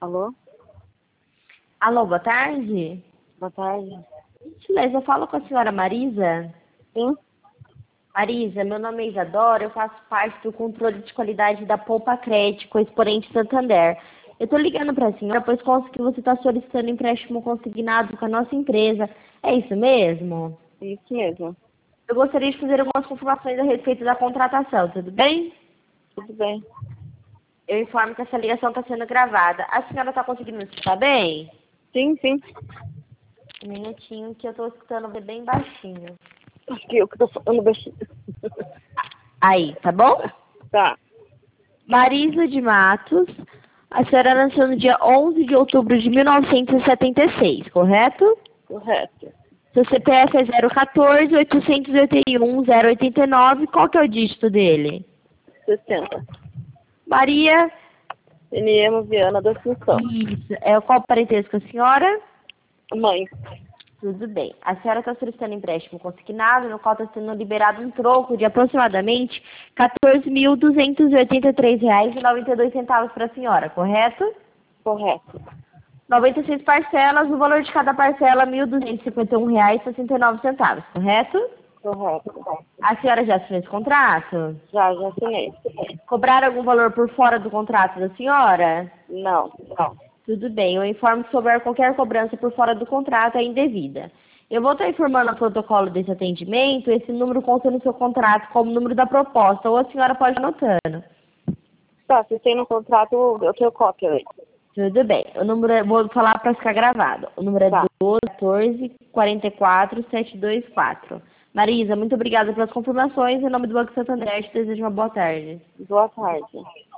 Alô? Alô, boa tarde. Boa tarde. Gentileza, eu falo com a senhora Marisa. Sim? Marisa, meu nome é Isadora, eu faço parte do controle de qualidade da Poupa Crédito, Exponente Santander. Eu estou ligando para a senhora, pois consta que você está solicitando empréstimo consignado com a nossa empresa. É isso mesmo? Isso mesmo. Eu gostaria de fazer algumas confirmações a respeito da contratação, tudo bem? Tudo bem. Eu informo que essa ligação está sendo gravada. A senhora está conseguindo me escutar bem? Sim, sim. Um minutinho que eu estou escutando bem baixinho. Acho que eu que tô falando baixinho. Aí, tá bom? Tá. Marisa de Matos, a senhora nasceu no dia 11 de outubro de 1976, correto? Correto. Seu CPF é 014-881-089, qual que é o dígito dele? 60. Maria, NM Viana da Assunção. isso, qual parentesco a senhora? Mãe. Tudo bem. A senhora está solicitando empréstimo consignado, no qual está sendo liberado um troco de aproximadamente R$ 14.283,92 para a senhora, correto? Correto. 96 parcelas, o valor de cada parcela R$ 1.251,69, correto? Correto. A senhora já assinou esse contrato? Já assinei. Cobraram algum valor por fora do contrato da senhora? Não. Tudo bem, eu informo que se houver qualquer cobrança por fora do contrato é indevida. Eu vou estar informando o protocolo desse atendimento, esse número consta no seu contrato como número da proposta, ou a senhora pode ir anotando. Tá, se tem no contrato, eu tenho cópia aí. Tudo bem, o número vou falar para ficar gravado. O número é Tá. 12 14 44 724. Marisa, muito obrigada pelas confirmações. Em nome do Banco Santander, te desejo uma boa tarde. Boa tarde.